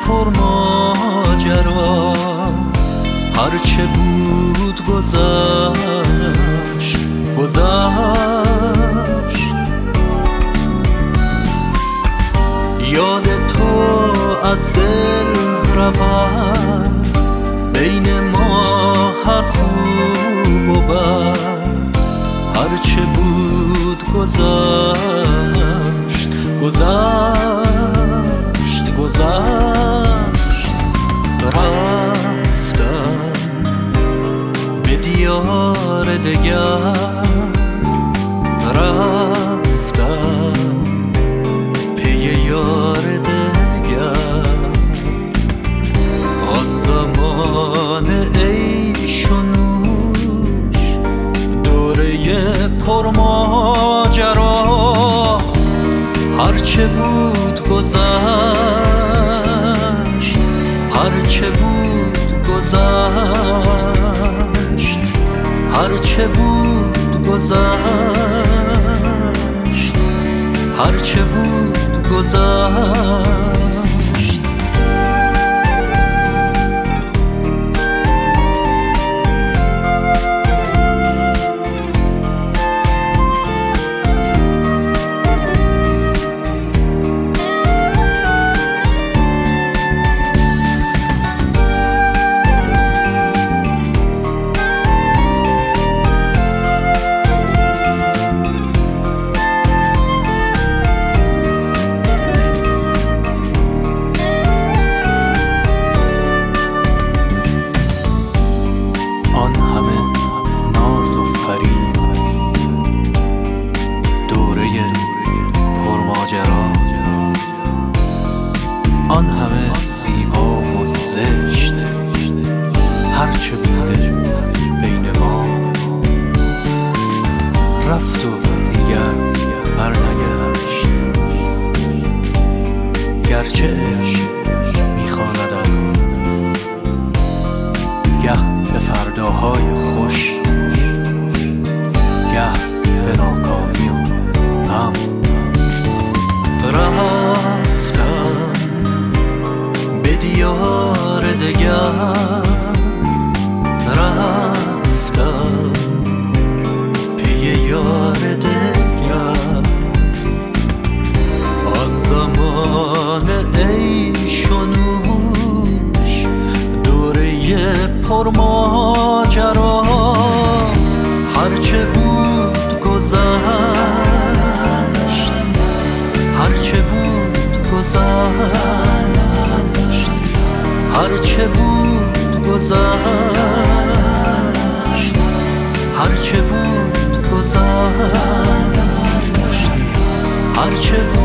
پرماجرا هرچه بود گذشت یاد تو از دل رود بین ما هر خوب و بد هرچه بود گذشت رفتم به دیار دگر رفتم پی یار دگر آن زمان عیش و نوش دوره پرماجرا هرچه بود گذشت هرچه بود گذشت هرچه بود گذشت هرچه بود گذشت آن همه ناز و فریب دوره پرماجرا آن همه زیبا و زشت هرچه بوده بین ما رفت و دیگر برنگشت گرچه عشق میخواندم گه به فرداهای خوش گه به ناکامی و غم رفتم به دیار دگر رفتم پی یار دگر آن زمان عیش و نوش دوره پرماجرا هرچه بود گذشت هرچه بود گذشت هرچه بود گذشت هرچه بود گذشت هرچه بود